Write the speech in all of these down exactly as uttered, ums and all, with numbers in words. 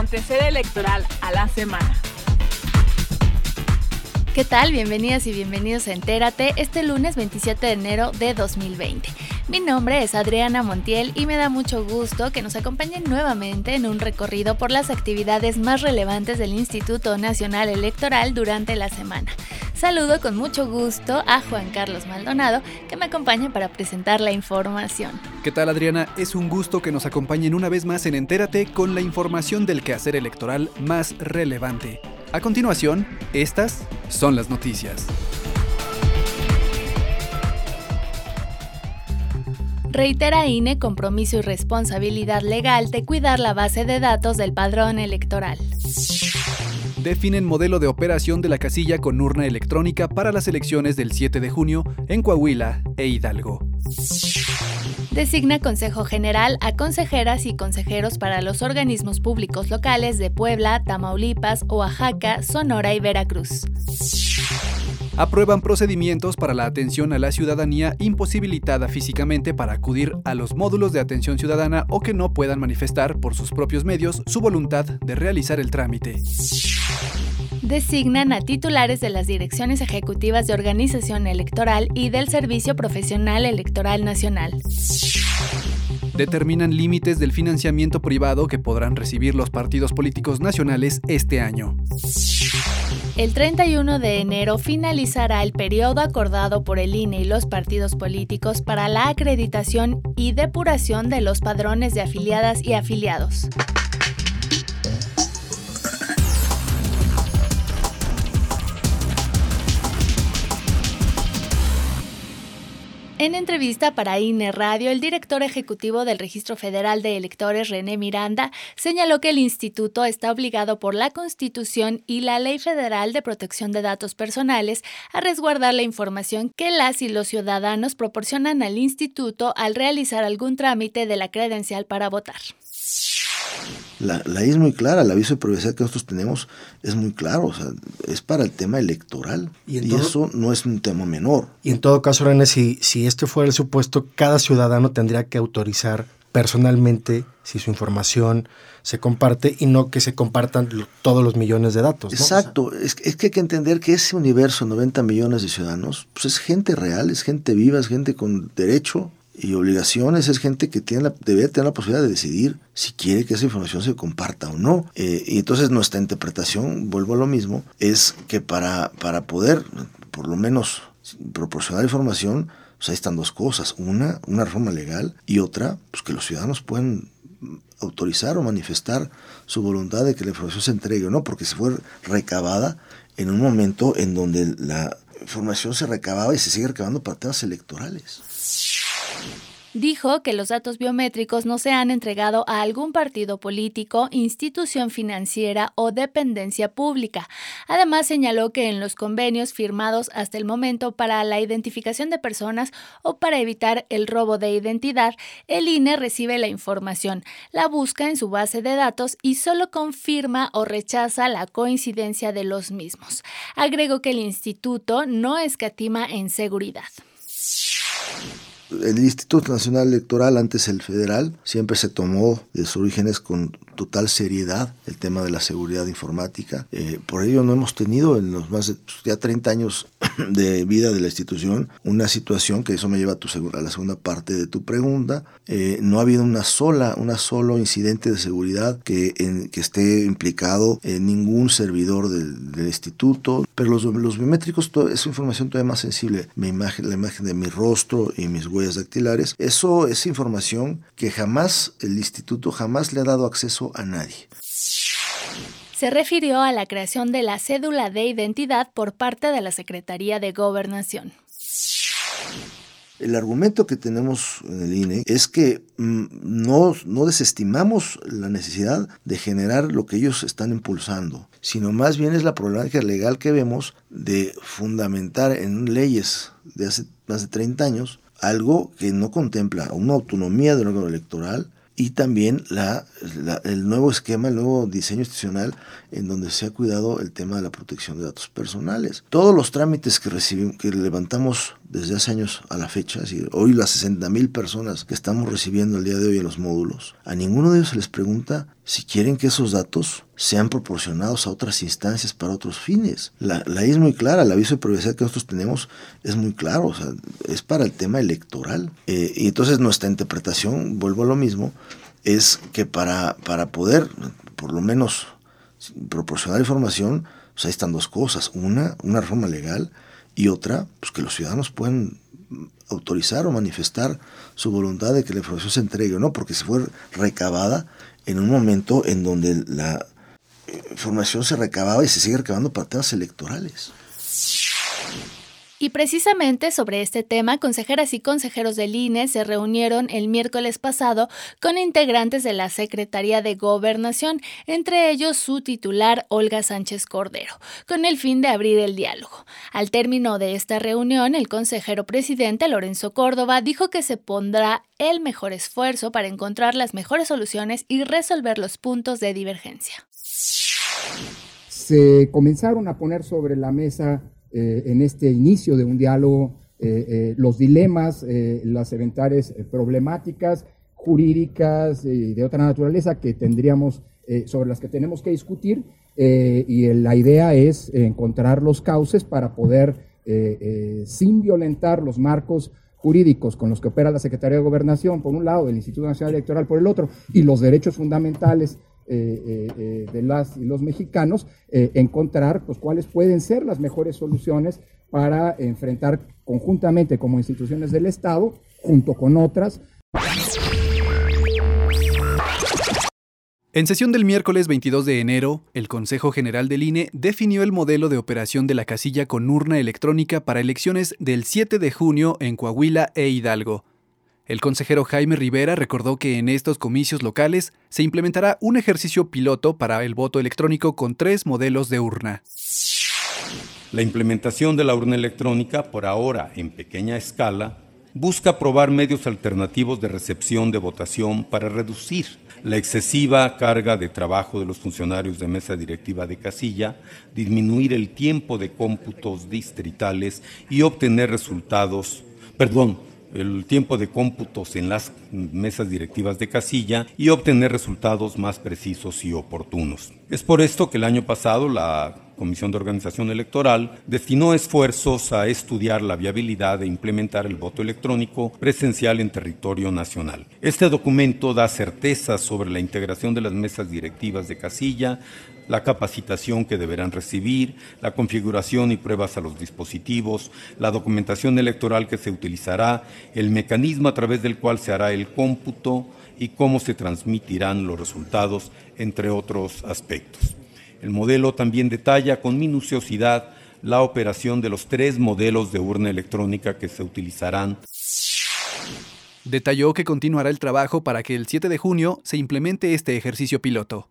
acontecer electoral a la semana. ¿Qué tal? Bienvenidas y bienvenidos a Entérate este lunes veintisiete de enero de dos mil veinte. Mi nombre es Adriana Montiel y me da mucho gusto que nos acompañen nuevamente en un recorrido por las actividades más relevantes del Instituto Nacional Electoral durante la semana. Saludo con mucho gusto a Juan Carlos Maldonado, que me acompaña para presentar la información. ¿Qué tal, Adriana? Es un gusto que nos acompañen una vez más en Entérate con la información del quehacer electoral más relevante. A continuación, estas son las noticias. Reitera I N E compromiso y responsabilidad legal de cuidar la base de datos del padrón electoral. Definen modelo de operación de la casilla con urna electrónica para las elecciones del siete de junio en Coahuila e Hidalgo. Designa Consejo General a consejeras y consejeros para los organismos públicos locales de Puebla, Tamaulipas, Oaxaca, Sonora y Veracruz. Aprueban procedimientos para la atención a la ciudadanía imposibilitada físicamente para acudir a los módulos de atención ciudadana o que no puedan manifestar por sus propios medios su voluntad de realizar el trámite. Designan a titulares de las direcciones ejecutivas de organización electoral y del Servicio Profesional Electoral Nacional. Determinan límites del financiamiento privado que podrán recibir los partidos políticos nacionales este año. El treinta y uno de enero finalizará el periodo acordado por el I N E y los partidos políticos para la acreditación y depuración de los padrones de afiliadas y afiliados. En entrevista para I N E Radio, el director ejecutivo del Registro Federal de Electores, René Miranda, señaló que el instituto está obligado por la Constitución y la Ley Federal de Protección de Datos Personales a resguardar la información que las y los ciudadanos proporcionan al instituto al realizar algún trámite de la credencial para votar. La, la ley es muy clara, el aviso de privacidad que nosotros tenemos es muy claro, o sea, es para el tema electoral y, y todo, eso no es un tema menor. Y en todo caso, René, si, si este fuera el supuesto, cada ciudadano tendría que autorizar personalmente si su información se comparte y no que se compartan todos los millones de datos, ¿no? Exacto, O sea, es, es que hay que entender que ese universo, noventa millones de ciudadanos, pues es gente real, es gente viva, es gente con derecho y obligaciones, es gente que tiene la, debe tener la posibilidad de decidir si quiere que esa información se comparta o no. Eh, y entonces nuestra interpretación, vuelvo a lo mismo, es que para, para poder, por lo menos, proporcionar información, pues ahí están dos cosas. Una, una reforma legal y otra, pues que los ciudadanos pueden autorizar o manifestar su voluntad de que la información se entregue o no, porque se fue recabada en un momento en donde la información se recababa y se sigue recabando para temas electorales. Dijo que los datos biométricos no se han entregado a algún partido político, institución financiera o dependencia pública. Además, señaló que en los convenios firmados hasta el momento para la identificación de personas o para evitar el robo de identidad, el I N E recibe la información, la busca en su base de datos y solo confirma o rechaza la coincidencia de los mismos. Agregó que el instituto no escatima en seguridad. El Instituto Nacional Electoral, antes el federal, siempre se tomó de sus orígenes con total seriedad el tema de la seguridad informática. Eh, por ello no hemos tenido en los más de ya treinta años de vida de la institución una situación que eso me lleva a, tu, a la segunda parte de tu pregunta. Eh, no ha habido una sola, una solo incidente de seguridad que, en, que esté implicado en ningún servidor del, del instituto, pero los, los biométricos, todo, es información todavía más sensible. Mi imagen, la imagen de mi rostro y mis huellas dactilares, eso es información que jamás el instituto jamás le ha dado acceso a nadie. Se refirió a la creación de la cédula de identidad por parte de la Secretaría de Gobernación. El argumento que tenemos en el I N E es que mmm, no, no desestimamos la necesidad de generar lo que ellos están impulsando, sino más bien es la problemática legal que vemos de fundamentar en leyes de hace más de treinta años algo que no contempla una autonomía del órgano electoral y también la, la, el nuevo esquema, el nuevo diseño institucional en donde se ha cuidado el tema de la protección de datos personales. Todos los trámites que recibimos, que levantamos desde hace años a la fecha, es decir, hoy las sesenta mil personas que estamos recibiendo el día de hoy en los módulos, a ninguno de ellos se les pregunta si quieren que esos datos sean proporcionados a otras instancias para otros fines. La, la ley es muy clara, el aviso de privacidad que nosotros tenemos es muy claro, o sea, es para el tema electoral. Eh, y entonces nuestra interpretación, vuelvo a lo mismo, es que para, para poder, por lo menos, proporcionar información, pues ahí están dos cosas. Una, una reforma legal, y otra, pues que los ciudadanos puedan autorizar o manifestar su voluntad de que la información se entregue o no, porque se fue recabada en un momento en donde la información se recababa y se sigue recabando para temas electorales. Y precisamente sobre este tema, consejeras y consejeros del I N E se reunieron el miércoles pasado con integrantes de la Secretaría de Gobernación, entre ellos su titular Olga Sánchez Cordero, con el fin de abrir el diálogo. Al término de esta reunión, el consejero presidente Lorenzo Córdoba dijo que se pondrá el mejor esfuerzo para encontrar las mejores soluciones y resolver los puntos de divergencia. Se comenzaron a poner sobre la mesa Eh, en este inicio de un diálogo, eh, eh, los dilemas, eh, las eventuales eh, problemáticas jurídicas y eh, de otra naturaleza que tendríamos, eh, sobre las que tenemos que discutir, eh, y la idea es encontrar los cauces para poder, eh, eh, sin violentar los marcos jurídicos con los que opera la Secretaría de Gobernación, por un lado, el Instituto Nacional Electoral por el otro, y los derechos fundamentales Eh, eh, eh, de las y los mexicanos, eh, encontrar pues cuáles pueden ser las mejores soluciones para enfrentar conjuntamente como instituciones del Estado, junto con otras. En sesión del miércoles veintidós de enero, el Consejo General del I N E definió el modelo de operación de la casilla con urna electrónica para elecciones del siete de junio en Coahuila e Hidalgo. El consejero Jaime Rivera recordó que en estos comicios locales se implementará un ejercicio piloto para el voto electrónico con tres modelos de urna. La implementación de la urna electrónica, por ahora en pequeña escala, busca probar medios alternativos de recepción de votación para reducir la excesiva carga de trabajo de los funcionarios de mesa directiva de casilla, disminuir el tiempo de cómputos distritales y obtener resultados, perdón, el tiempo de cómputos en las mesas directivas de casilla y obtener resultados más precisos y oportunos. Es por esto que el año pasado la Comisión de Organización Electoral destinó esfuerzos a estudiar la viabilidad de implementar el voto electrónico presencial en territorio nacional. Este documento da certezas sobre la integración de las mesas directivas de casilla, la capacitación que deberán recibir, la configuración y pruebas a los dispositivos, la documentación electoral que se utilizará, el mecanismo a través del cual se hará el cómputo y cómo se transmitirán los resultados, entre otros aspectos. El modelo también detalla con minuciosidad la operación de los tres modelos de urna electrónica que se utilizarán. Detalló que continuará el trabajo para que el siete de junio se implemente este ejercicio piloto.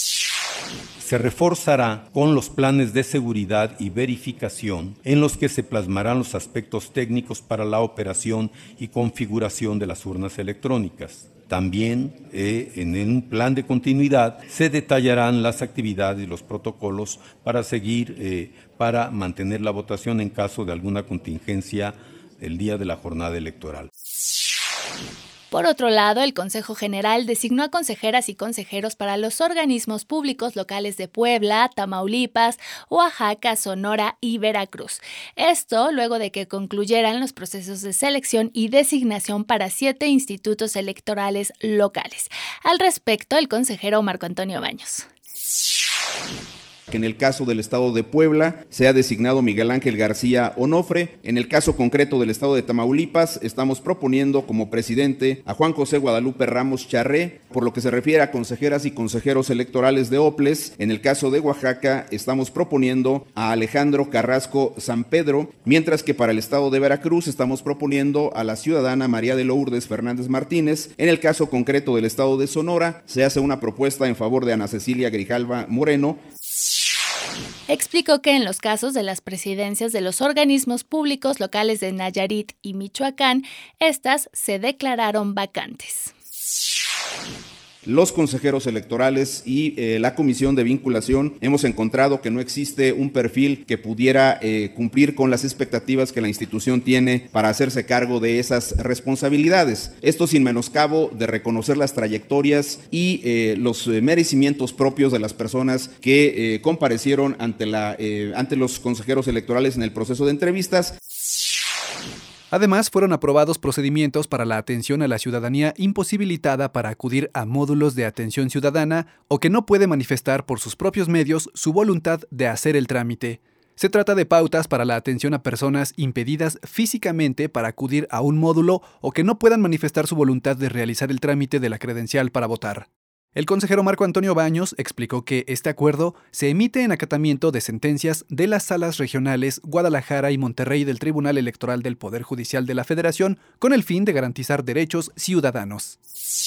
Se reforzará con los planes de seguridad y verificación en los que se plasmarán los aspectos técnicos para la operación y configuración de las urnas electrónicas. También eh, en un plan de continuidad se detallarán las actividades y los protocolos para seguir, eh, para mantener la votación en caso de alguna contingencia el día de la jornada electoral. Por otro lado, el Consejo General designó a consejeras y consejeros para los organismos públicos locales de Puebla, Tamaulipas, Oaxaca, Sonora y Veracruz. Esto luego de que concluyeran los procesos de selección y designación para siete institutos electorales locales. Al respecto, el consejero Marco Antonio Baños. En el caso del Estado de Puebla se ha designado Miguel Ángel García Onofre. En el caso concreto del Estado de Tamaulipas estamos proponiendo como presidente a Juan José Guadalupe Ramos Charré. Por lo que se refiere a consejeras y consejeros electorales de OPLES, en el caso de Oaxaca estamos proponiendo a Alejandro Carrasco San Pedro, mientras que para el Estado de Veracruz estamos proponiendo a la ciudadana María de Lourdes Fernández Martínez. En el caso concreto del Estado de Sonora se hace una propuesta en favor de Ana Cecilia Grijalva Moreno. Explicó que en los casos de las presidencias de los organismos públicos locales de Nayarit y Michoacán, estas se declararon vacantes. los consejeros electorales y eh, la comisión de vinculación hemos encontrado que no existe un perfil que pudiera eh, cumplir con las expectativas que la institución tiene para hacerse cargo de esas responsabilidades. Esto sin menoscabo de reconocer las trayectorias y eh, los eh, merecimientos propios de las personas que eh, comparecieron ante, la, eh, ante los consejeros electorales en el proceso de entrevistas. Además, fueron aprobados procedimientos para la atención a la ciudadanía imposibilitada para acudir a módulos de atención ciudadana o que no puede manifestar por sus propios medios su voluntad de hacer el trámite. Se trata de pautas para la atención a personas impedidas físicamente para acudir a un módulo o que no puedan manifestar su voluntad de realizar el trámite de la credencial para votar. El consejero Marco Antonio Baños explicó que este acuerdo se emite en acatamiento de sentencias de las salas regionales Guadalajara y Monterrey del Tribunal Electoral del Poder Judicial de la Federación con el fin de garantizar derechos ciudadanos.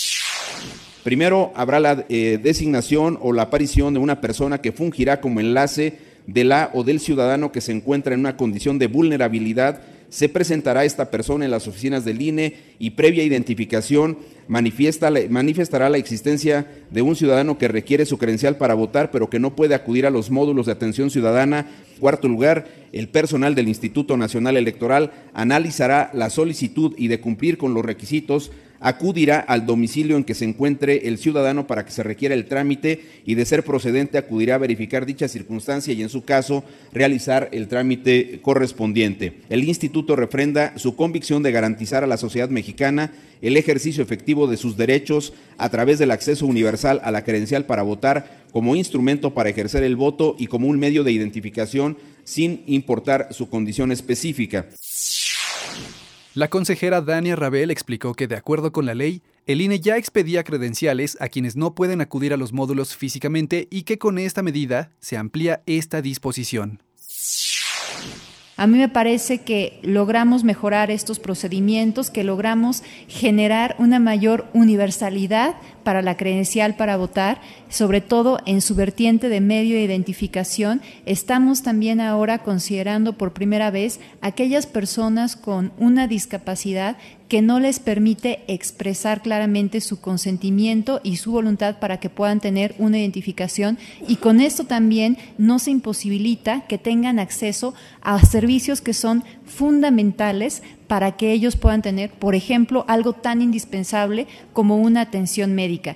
Primero, habrá la eh, designación o la aparición de una persona que fungirá como enlace de la o del ciudadano que se encuentra en una condición de vulnerabilidad. Se presentará esta persona en las oficinas del I N E y previa identificación manifiesta, manifestará la existencia de un ciudadano que requiere su credencial para votar, pero que no puede acudir a los módulos de atención ciudadana. En cuarto lugar, el personal del Instituto Nacional Electoral analizará la solicitud y de cumplir con los requisitos, acudirá al domicilio en que se encuentre el ciudadano para que se requiera el trámite y, de ser procedente, acudirá a verificar dicha circunstancia y, en su caso, realizar el trámite correspondiente. El instituto refrenda su convicción de garantizar a la sociedad mexicana el ejercicio efectivo de sus derechos a través del acceso universal a la credencial para votar como instrumento para ejercer el voto y como un medio de identificación sin importar su condición específica. La consejera Dania Rabel explicó que, de acuerdo con la ley, el I N E ya expedía credenciales a quienes no pueden acudir a los módulos físicamente y que con esta medida se amplía esta disposición. A mí me parece que logramos mejorar estos procedimientos, que logramos generar una mayor universalidad para la credencial para votar, sobre todo en su vertiente de medio de identificación. Estamos también ahora considerando por primera vez aquellas personas con una discapacidad que no les permite expresar claramente su consentimiento y su voluntad para que puedan tener una identificación, y con esto también no se imposibilita que tengan acceso a servicios que son fundamentales para que ellos puedan tener, por ejemplo, algo tan indispensable como una atención médica.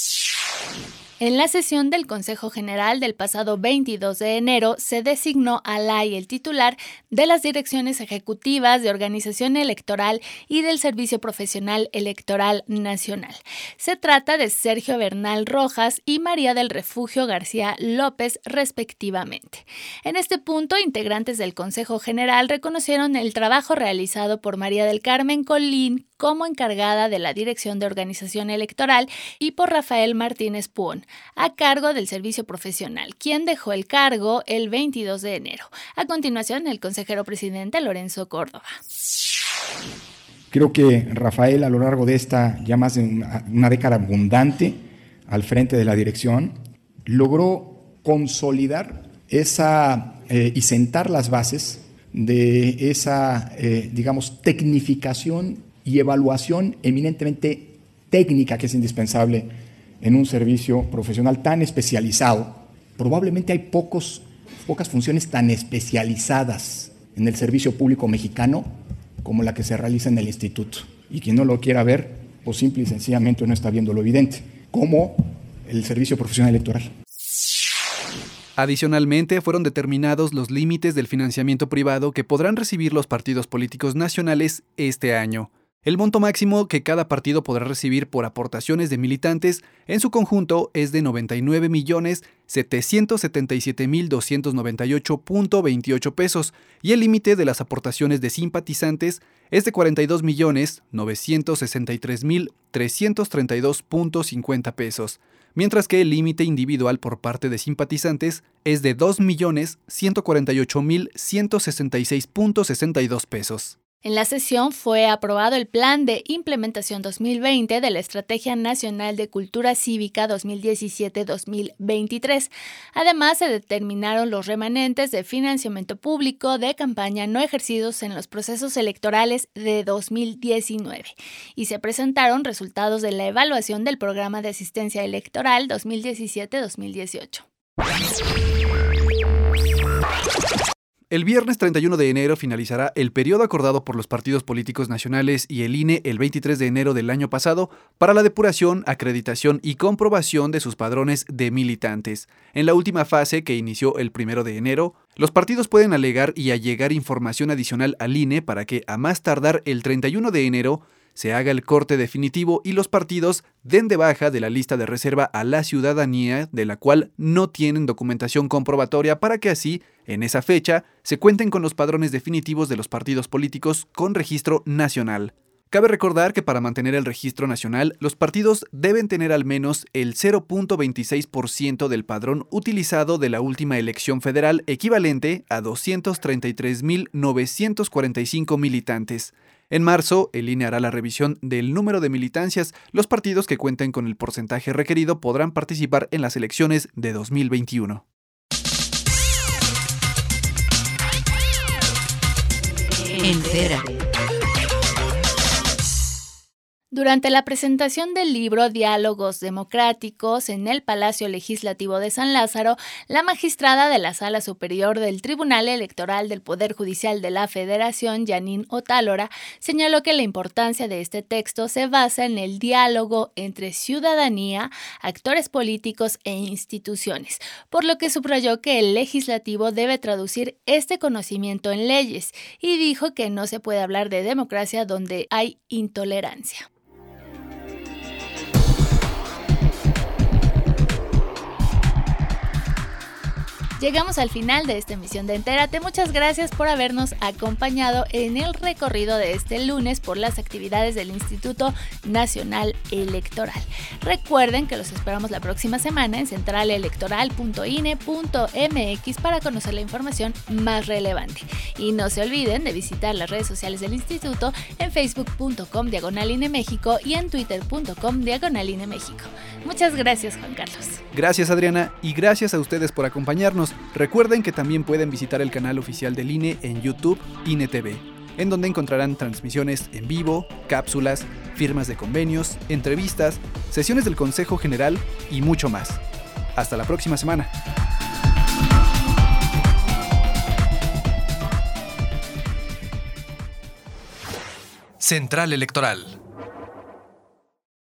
En la sesión del Consejo General del pasado veintidós de enero se designó al A I el titular de las direcciones ejecutivas de Organización Electoral y del Servicio Profesional Electoral Nacional. Se trata de Sergio Bernal Rojas y María del Refugio García López, respectivamente. En este punto, integrantes del Consejo General reconocieron el trabajo realizado por María del Carmen Colín como encargada de la Dirección de Organización Electoral y por Rafael Martínez Puón, a cargo del Servicio Profesional, quien dejó el cargo el veintidós de enero. A continuación, el consejero presidente Lorenzo Córdoba. Creo que Rafael, a lo largo de esta ya más de una, una década abundante al frente de la dirección, logró consolidar esa eh, y sentar las bases de esa, eh, digamos, tecnificación y evaluación eminentemente técnica que es indispensable en un servicio profesional tan especializado. Probablemente hay pocos, pocas funciones tan especializadas en el servicio público mexicano como la que se realiza en el instituto. Y quien no lo quiera ver, pues simple y sencillamente no está viendo lo evidente, como el servicio profesional electoral. Adicionalmente, fueron determinados los límites del financiamiento privado que podrán recibir los partidos políticos nacionales este año. El monto máximo que cada partido podrá recibir por aportaciones de militantes en su conjunto es de noventa y nueve millones setecientos setenta y siete mil doscientos noventa y ocho punto veintiocho pesos y el límite de las aportaciones de simpatizantes es de cuarenta y dos millones novecientos sesenta y tres mil trescientos treinta y dos punto cincuenta pesos, mientras que el límite individual por parte de simpatizantes es de dos millones ciento cuarenta y ocho mil ciento sesenta y seis punto sesenta y dos pesos. En la sesión fue aprobado el Plan de Implementación dos mil veinte de la Estrategia Nacional de Cultura Cívica dos mil diecisiete a dos mil veintitrés. Además, se determinaron los remanentes de financiamiento público de campaña no ejercidos en los procesos electorales de dos mil diecinueve y se presentaron resultados de la evaluación del Programa de Asistencia Electoral dos mil diecisiete a dos mil dieciocho. El viernes treinta y uno de enero finalizará el periodo acordado por los partidos políticos nacionales y el I N E el veintitrés de enero del año pasado para la depuración, acreditación y comprobación de sus padrones de militantes. En la última fase, que inició el primero de enero, los partidos pueden alegar y allegar información adicional al I N E para que, a más tardar el treinta y uno de enero, se haga el corte definitivo y los partidos den de baja de la lista de reserva a la ciudadanía de la cual no tienen documentación comprobatoria para que así, en esa fecha, se cuenten con los padrones definitivos de los partidos políticos con registro nacional. Cabe recordar que para mantener el registro nacional, los partidos deben tener al menos el cero punto veintiséis por ciento del padrón utilizado de la última elección federal, equivalente a doscientos treinta y tres mil novecientos cuarenta y cinco militantes. En marzo, el I N E hará la revisión del número de militancias. Los partidos que cuenten con el porcentaje requerido podrán participar en las elecciones de dos mil veintiuno. Entérate. Durante la presentación del libro Diálogos Democráticos en el Palacio Legislativo de San Lázaro, la magistrada de la Sala Superior del Tribunal Electoral del Poder Judicial de la Federación, Janine Otálora, señaló que la importancia de este texto se basa en el diálogo entre ciudadanía, actores políticos e instituciones, por lo que subrayó que el legislativo debe traducir este conocimiento en leyes y dijo que no se puede hablar de democracia donde hay intolerancia. Llegamos al final de esta emisión de Entérate. Muchas gracias por habernos acompañado en el recorrido de este lunes por las actividades del Instituto Nacional Electoral. Recuerden que los esperamos la próxima semana en central electoral punto i n e punto m x para conocer la información más relevante. Y no se olviden de visitar las redes sociales del Instituto en facebook punto com diagonal I N E México y en twitter punto com diagonal I N E México. Muchas gracias, Juan Carlos. Gracias, Adriana, y gracias a ustedes por acompañarnos. Recuerden que también pueden visitar el canal oficial del I N E en YouTube, I N E T V, en donde encontrarán transmisiones en vivo, cápsulas, firmas de convenios, entrevistas, sesiones del Consejo General y mucho más. Hasta la próxima semana. Central Electoral.